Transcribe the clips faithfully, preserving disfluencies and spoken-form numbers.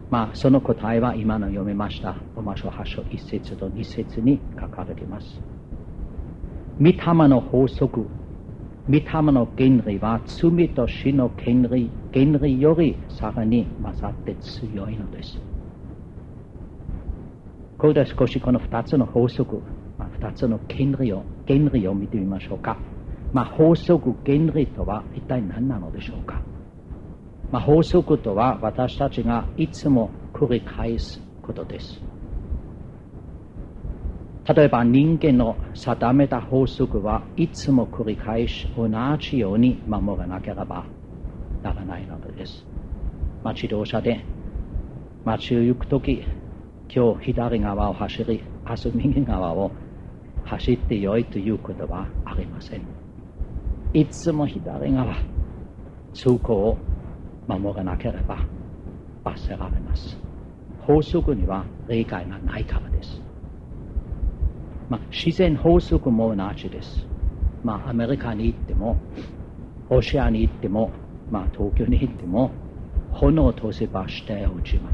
まあ、その答えは今の読みましたローマ書はち章いち節とに節に書かれています。御霊の法則、御霊の原理は罪と死の原理、原理よりさらに勝って強いのです。ここで少しこの二つの法則、まあ、二つの原理を原理を見てみましょうか。まあ、法則原理とは一体何なのでしょうか。まあ、法則とは私たちがいつも繰り返すことです。例えば人間の定めた法則はいつも繰り返し同じように守らなければならないのです。まあ、自動車で街を行くとき、今日左側を走り、明日右側を走ってよいということはありません。いつも左側、通行を守らなければ罰せられます。法則には例外がないからです。まあ、自然法則も同じです。まあ、アメリカに行っても、ロシアに行っても、まあ、東京に行っても、炎を通せば下へ落ちます。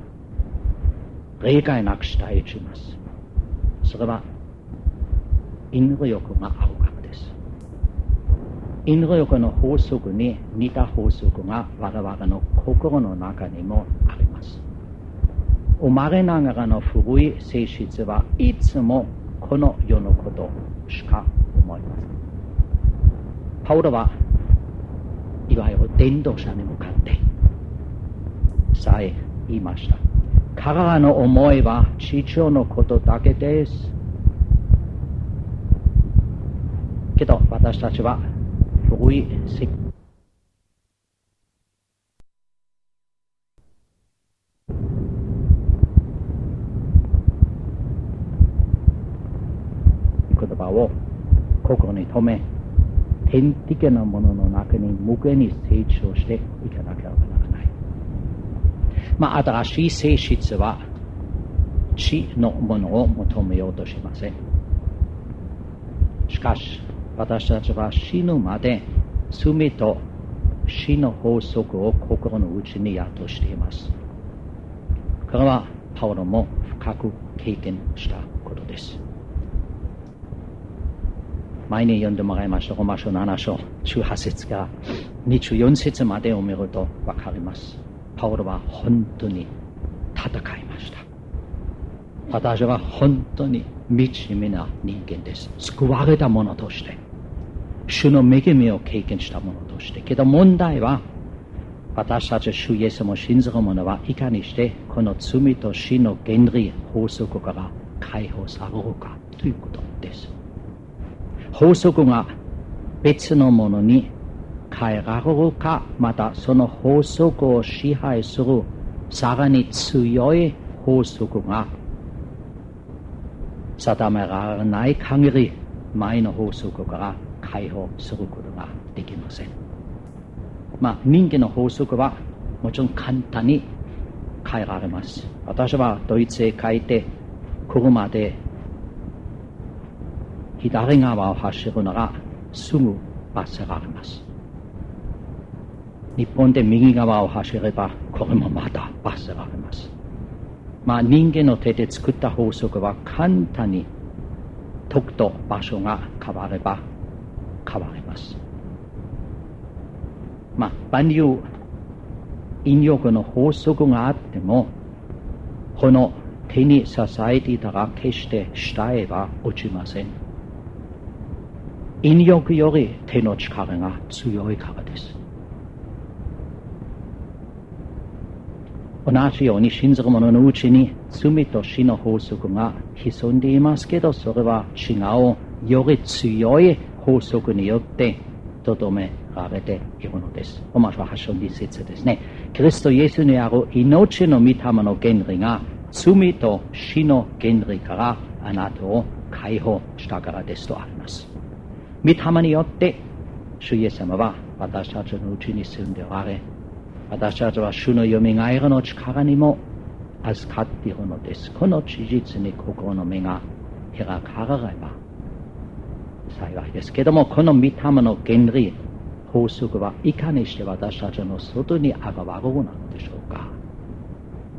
例外なく下へ落ちます。それは、因果欲があるからです。因果欲の法則に似た法則が我々の心の中にもあります。生まれながらの古い性質はいつもこの世のことしか思いません。パウロはいわゆる伝道者に向かってさえ言いました。彼らの思いは地上のことだけです。けど私たちは古い性言葉を心に留め、天的なものの中に無限に成長していかなければならない。まあ、新しい性質は地のものを求めようとしません。しかし、私たちは死ぬまで罪と死の法則を心の内に宿しています。これはパウロも深く経験したことです。前に読んでもらいました。ローマ書なな章じゅうはち節からにじゅうよん節までを見るとわかります。パウロは本当に戦いました。私は本当に惨めな人間です。救われた者として、主の恵みを経験した者として。けど問題は、私たち主イエスも信ずる者はいかにしてこの罪と死の原理、法則から解放されるかということです。法則が別のものに変えられるか、またその法則を支配するさらに強い法則が定められない限り、前の法則から解放することができません。まあ、人間の法則はもちろん簡単に変えられます。私はドイツへ帰って車で左側を走るならすぐ罰せられます。日本で右側を走ればこれもまた罰せられます。まあ、人間の手で作った法則は簡単に時と場所が変われば変わります。まあ、万有引力の法則があっても、この手に支えていたら決して下へは落ちません。引力より手の力が強いからです。同じように信ずる者のうちに罪と死の法則が潜んでいますけど、それは違うより強い法則によってとどめられているのです。ローマ書はち章に節ですね。キリストイエスにある命の御霊の原理が罪と死の原理からあなたを解放したからですとあります。御霊によって主イエス様は私たちのうちに住んでおられ、私たちは主のよみがえりの力にも預かっているのです。この事実に心の目が開かれれば幸いですけども、この御霊の原理、法則はいかにして私たちの外に現れるのでしょうか。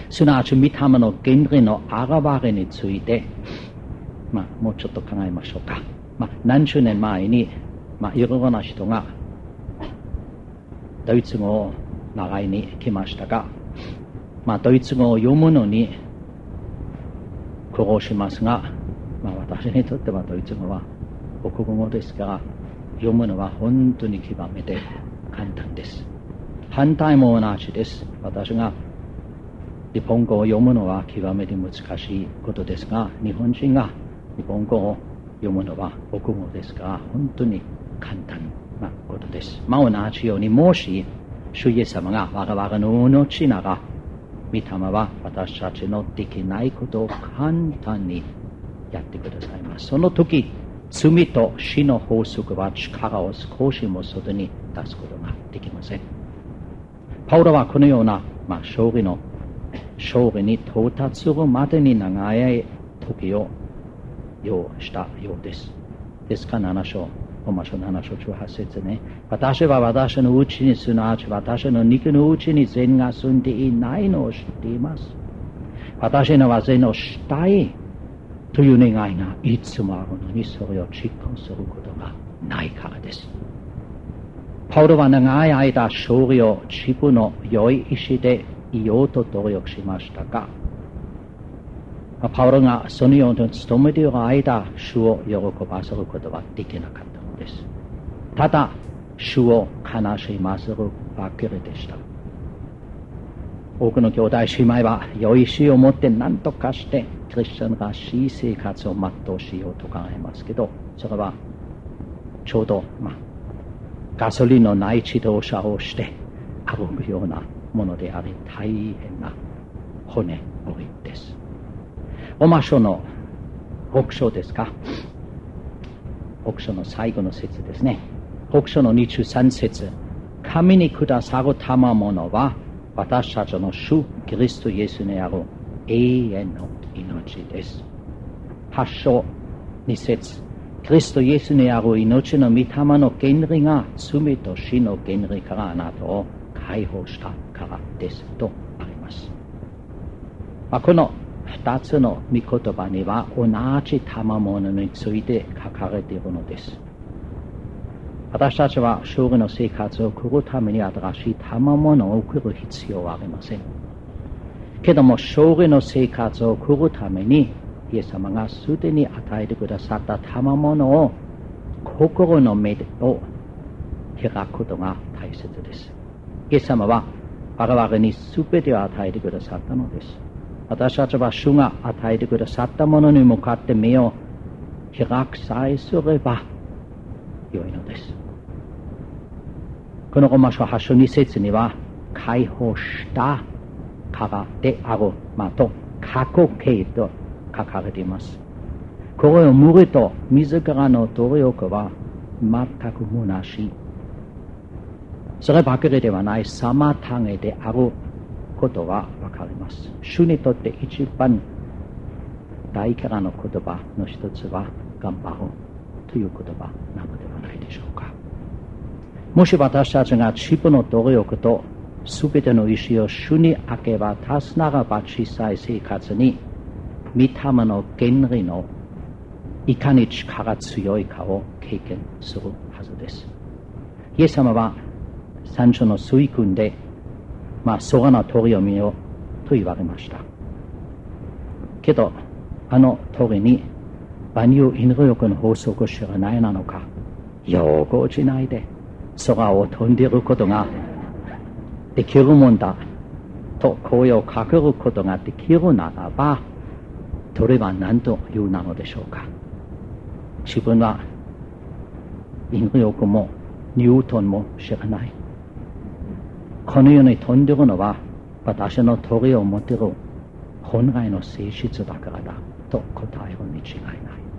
すなわち御霊の原理の現れについて、まあ、もうちょっと考えましょうか。まあ、何十年前に、まあ、いろいろな人がドイツ語を習いに来ましたが、まあ、ドイツ語を読むのに苦労しますが、まあ、私にとってはドイツ語は母国語ですから、読むのは本当に極めて簡単です。反対も同じです。私が日本語を読むのは極めて難しいことですが、日本人が日本語を読むのは母国語ですから、本当に簡単なことです。まあ、同じように、もし主イエス様が我々の命なら、御霊は私たちのできないことを簡単にやってくださいます。その時、罪と死の法則は力を少しも外に出すことができません。パウロはこのような、まあ、勝利の勝利に到達するまでに長い時を要したようです。ですからなな章、ローマ書なな章じゅうはち節ね。私は私のうちに、すなわち私の肉のうちに善が住んでいないのを知っています。私のは善をしたいという願いがいつもあるのに、それを実行することがないからです。パウロは長い間勝利を自分の良い意志で言おうと努力しましたが、パウロがそのように勤めている間、主を喜ばせることはできなかったのです。ただ、主を悲しませるばかりでした。多くの兄弟姉妹は良い意志を持って何とかしてクリスチャンらしい生活を全うしようと考えますけど、それはちょうど、まあ、ガソリンのない自動車をして歩くようなものであり、大変な骨折りです。ローマ書のろく章ですか。ろく章の最後の節ですね。ろく章のにじゅうさん節。神にくださる賜物は私たちの主キリストイエスにある永遠の命です。はち章に節。キリストイエスにある命の御霊の原理が罪と死の原理からあなたを解放したからですとあります。まあ、この二つの御言葉には同じ賜物について書かれているのです。私たちは勝利の生活を送るために新しい賜物を送る必要はありません。けども勝利の生活を送るためにイエス様がすでに与えてくださった賜物を心の目を開くことが大切です。イエス様は我々に全てを与えてくださったのです。私たちは主が与えてくださったものに向かって目を開くさえすれば良いのです。このローマ書はち章に節には解放したからである、まあ、と過去形と書かれています。これを見ると自らの努力は全く虚しい。そればかりではない妨げであることはわかります。主にとって一番大からの言葉の一つは頑張るという言葉なのではないでしょうか。もし私たちが自分の努力と全ての意志を主に明け渡すならば、小さい生活に御霊の原理のいかに力強いかを経験するはずです。イエス様は山頂の水訓で、まあ、空の鳥を見よと言われました。けど、あの鳥に万有引力の法則を知らないなのか、よく落ちないで空を飛んでいることができるもんだと声をかけることができるならば、鳥は何と言うなのでしょうか。自分は引力もニュートンも知らない。このように飛んでいるのは私の鳥を持っている本来の性質だからだと答えるに違いない。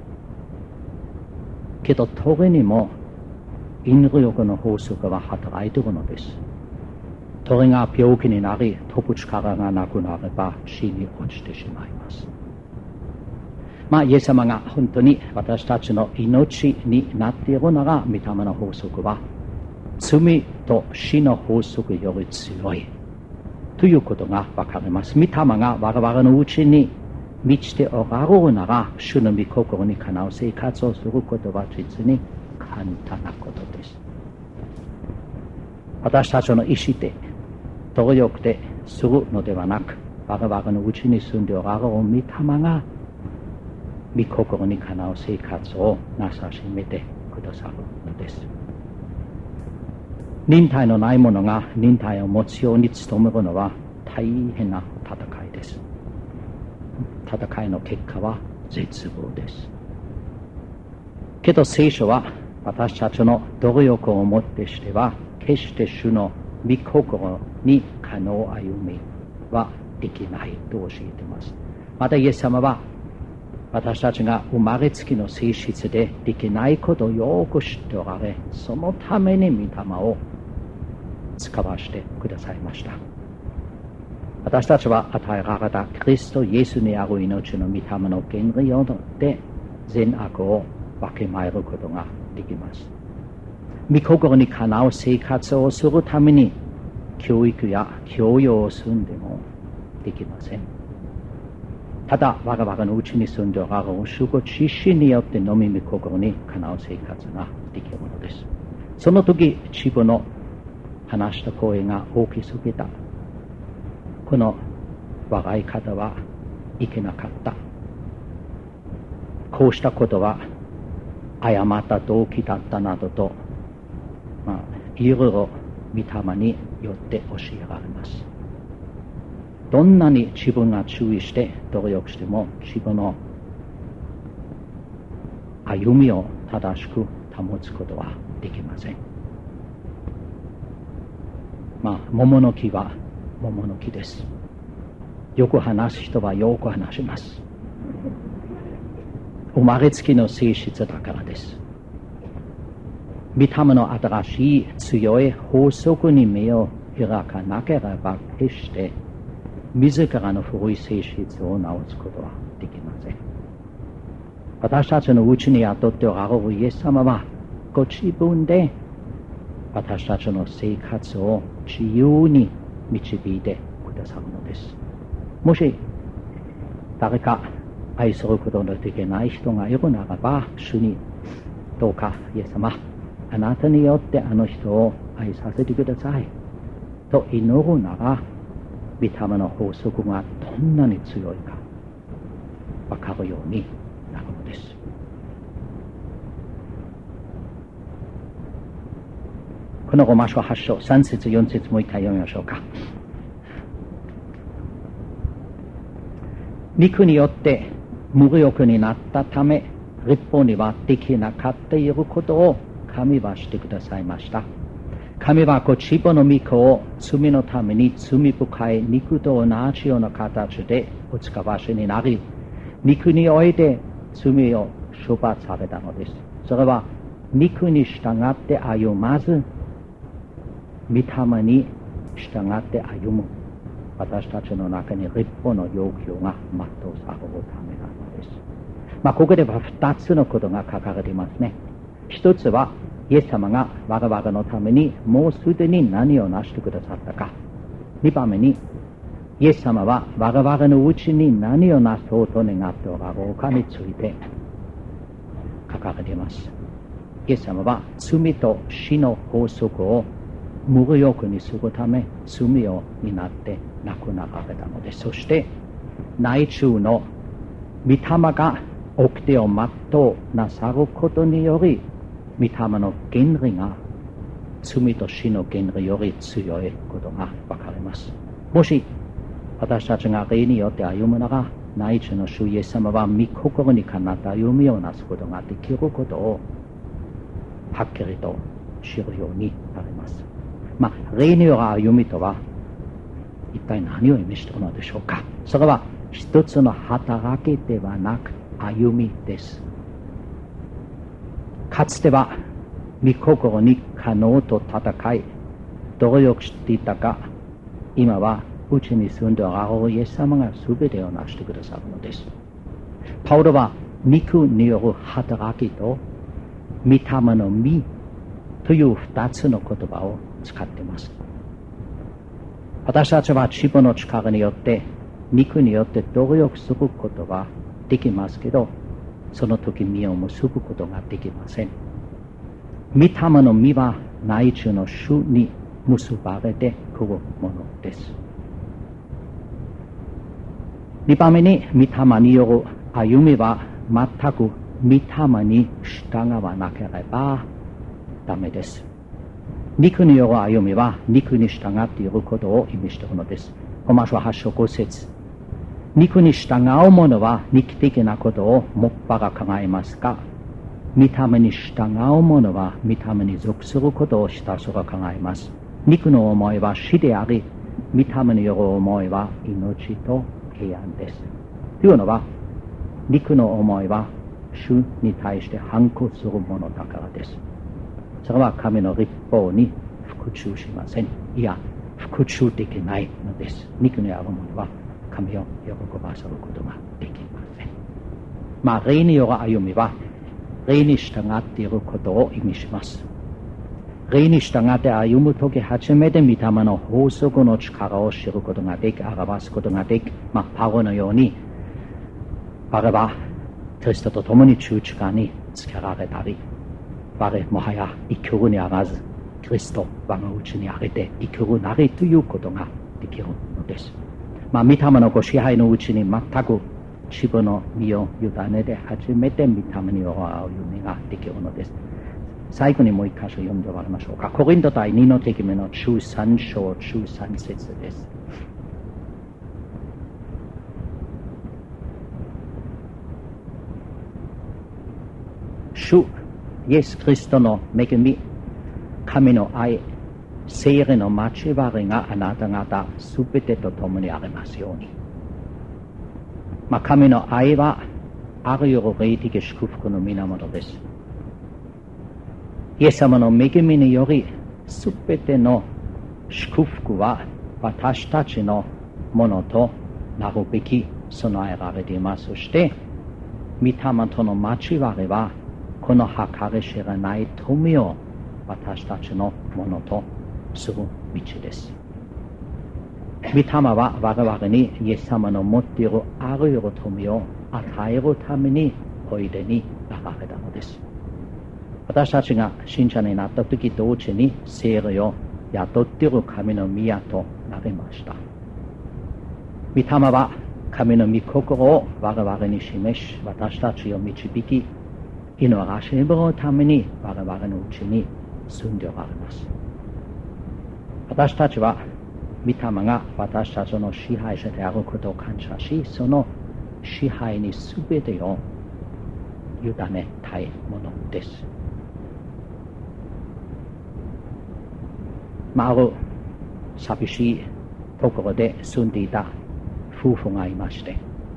けど鳥にも引力の法則は働いているのです。鳥が病気になり飛ぶ力がなくなれば死に落ちてしまいます。まあイエス様が本当に私たちの命になっているなら、御霊の法則は罪と死の法則より強いということがわかります。御霊が我々のうちに満ちておられるなら、主の御心にかなう生活をすることは実に簡単なことです。私たちの意思で、努力でするのではなく、我々のうちに住んでおられる御霊が御心にかなう生活をなさしめてくださるのです。忍耐のない者が忍耐を持つように努めるのは大変な戦いです。戦いの結果は絶望です。けど聖書は私たちの努力をもってしては決して主の御心にかなう歩みはできないと教えています。またイエス様は私たちが生まれつきの性質でできないことをよく知っておられ、そのために御霊を使わせてくださいました。私たちは与えられたキリストイエスにある命の御霊の原理によって善悪を分けまえることができます。御心にかなう生活をするために教育や教養をするんでもできません。ただ我々のうちに住んでおられる主ご自身によってのみ御心にかなう生活ができるのです。その時自分の話した声が大きすぎた。この笑い方はいけなかった。こうしたことは誤った動機だったなどと、まあ、いろいろ御霊によって教えられます。どんなに自分が注意して努力しても自分の歩みを正しく保つことはできません。まあ、桃の木は桃の木です。よく話す人はよく話します。生まれつきの性質だからです。御霊の新しい強い法則に目を開かなければ決して自らの古い性質を直すことはできません。私たちのうちに雇っておられるイエス様はご自分で私たちの生活を自由に導いてくださるのです。もし誰か愛することのできない人がいるならば、主にどうかイエス様、あなたによってあの人を愛させてくださいと祈るなら、御霊の法則がどんなに強いか分かるようになるのです。このローマ書はち章さん節よん節もう一回読みましょうか。肉によって無力になったため立法にはできなかったいることを神はしてくださいました。神はご自分の御子を罪のために罪深い肉と同じような形でお使わしになり、肉において罪を処罰されたのです。それは肉に従って歩まず、御霊に従って歩む私たちの中に立法の要求が全うされるためなのです。まあ、ここでは二つのことが書かれていますね。一つはイエス様が我々のためにもうすでに何を成してくださったか。二番目にイエス様は我々のうちに何をなそうと願っておられるかについて書かれています。イエス様は罪と死の法則を無力にするため罪を担って亡くなられたのです。そして内中の御霊が掟を全うなさることにより、御霊の原理が罪と死の原理より強いことがわかります。もし私たちが霊によって歩むなら、内中の主イエス様は御心にかなった歩みをなすことができることをはっきりと知るようになります。まあ、霊による歩みとは一体何を意味しているのでしょうか。それは一つの働きではなく歩みです。かつては御心にかなうと戦い努力していたが、今はうちに住んでおられるイエス様が全てを成してくださるのです。パウロは肉による働きと御霊の実という二つの言葉を使っています。 私たちは自分の力によって、肉によって努力することはできますけど、その時実を結ぶことができません。御霊の実は内中の主に結ばれてくるものです。二番目に、御霊による歩みは全く御霊に従わなければダメです。肉による歩みは肉に従っていることを意味しているのです。ローマ書はち章ご節。肉に従う者は肉的なことをもっぱら考えますが、御霊に従う者は御霊に属することをひたすら考えます。肉の思いは死であり、御霊による思いは命と平安です。というのは、肉の思いは主に対して反抗するものだからです。それは神の律法に服従しません。いや、服従できないのです。肉にあるものは神を喜ばせることができません。まあ、霊による歩みは霊に従っていることを意味します。霊に従って歩むとき初めて御霊の法則の力を知ることができ、表すことができ、まあ、パウロのように、我はキリストと共に十字架につけられたり、我もはや生きるにあらず、キリスト我がうちにあげて生きるなりということができるのです。まあ、御霊のご支配のうちに全く自分の身を委ねて初めて御霊による歩みができるのです。最後にもう一箇所読んで終わりましょうか。コリント第二の手紙のじゅうさん章じゅうさん節です。主イエス・キリストの恵み、神の愛、聖霊の交わりがあなた方すべてと共にありますように。まあ、神の愛はあらゆる霊的祝福の源です。イエス様の恵みにより、すべての祝福は私たちのものとなるべき備えられています。そして、御霊との交わりは、この計り知らない富を私たちのものとする道です。御霊は我々にイエス様の持っているあらゆる富を与えるためにおいでになられたのです。私たちが信者になった時同時に聖霊を雇っている神の宮となりました。御霊は神の御心を我々に示し、私たちを導き、祈らしめるために我々のうちに住んでおられます。私たちは御霊が私たちの支配者であることを感謝し、その支配に全てを委ねたいものです。まあ、ある寂しいところで住んでいた夫婦がいまして、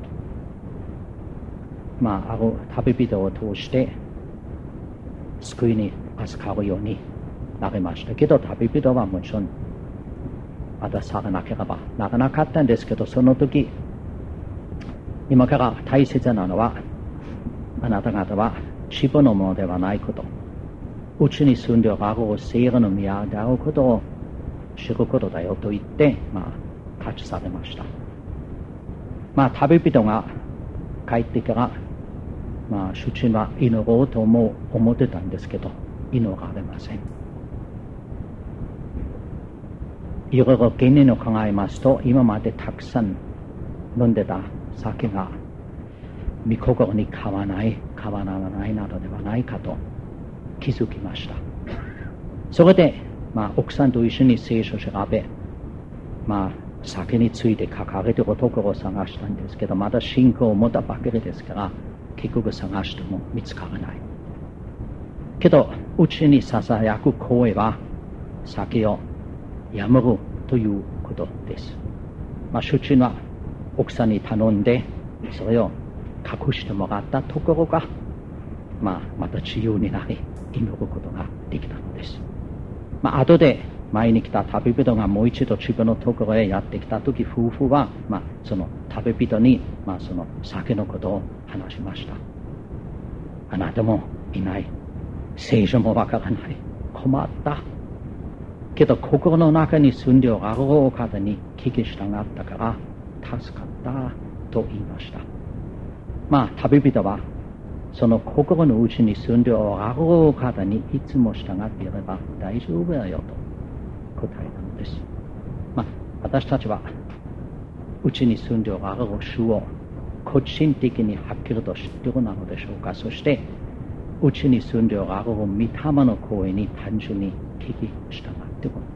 まあ、ある旅人を通して救いに預かるようになりましたけど、旅人はもちろん渡されなければならなかったんですけど、その時今から大切なのは、あなた方は自分のものではないこと、うちに住んでおられる聖霊の宮であることを知ることだよと言って、まあ、立ち去りました。まあ、旅人が帰ってから、まあ、主人は祈ろうとも思ってたんですけど、祈られません。いろいろ原因を考えますと、今までたくさん飲んでた酒が御心に変わらない、変わらないなどではないかと気づきました。それで、まあ、奥さんと一緒に聖書を調べ、まあ、酒について書かれているところを探したんですけど、まだ信仰を持ったばかりですから、結局探しても見つからない。けど、うちに囁く声は、酒をやめるということです。まあ、主人は奥さんに頼んで、それを隠してもらったところが、まあ、また自由になり、祈ることができたのです。まあ、後で前に来た旅人がもう一度自分のところへやってきたとき、夫婦は、まあ、その旅人に、まあ、その酒のことを話しました。あなたもいない。聖書もわからない。困った。 けど心の中に住んでおられるお方に聞き従ったから助かったと言いました。まあ旅人はその心の内に住んでおられるお方にいつも従っていれば大丈夫だよと答えたのです。まあ私たちは内に住んでおられる主を個人的にはっきりと知っているなのでしょうか。そして内に住んでおられる御霊の声に単純に聞き従っている